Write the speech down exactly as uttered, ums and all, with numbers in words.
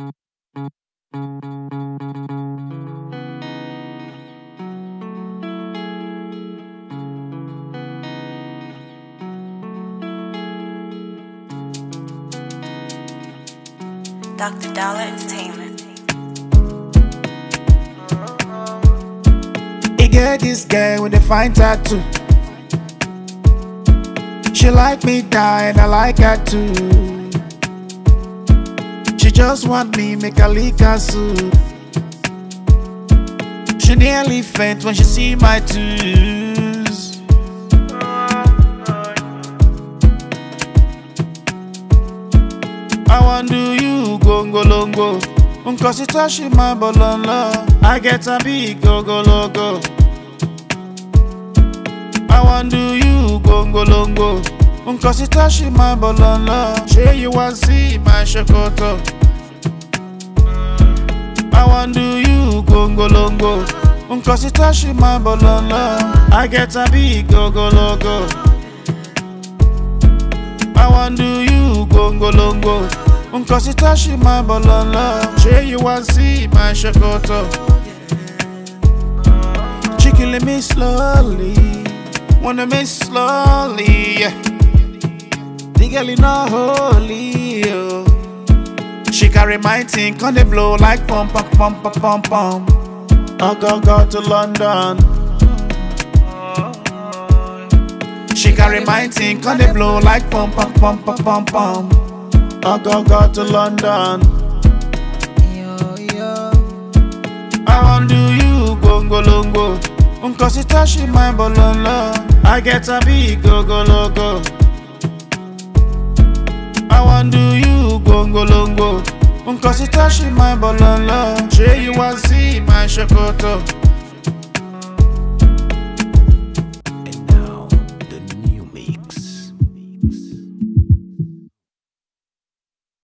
Doctor Dollar Entertainment. He get this girl with a fine tattoo. She like me die and I like her too. She just want me make her lick her soup. She nearly faint when she see my twos. I want do you gongo longo. Cause it touch my bolonlo. I get a big go go logo. I want do you gongo longo. Cause it touch my bolonlo. Say you want see my shokoto. I want do you gongo longo. Cause it touch my bolonlo. I get a big go go logo. I want do you gongo longo. Cause it touch my bolonlo. Say you want see my shokoto. She killing me slowly. Wanna me slowly, yeah. The girl is not holy, oh. She carry my thing, can they blow like pom pom pom pom pom pom. I go go to London. She carry my thing, can they blow like pom pom pom pom pom pom. I go go to London. Yo, yo. I want do you gongo longo. Cause it touch my bolonlo. I get a big go go logo. I want do you gongo longo. Cause it touch my bolonlo. Say you want see my shokoto.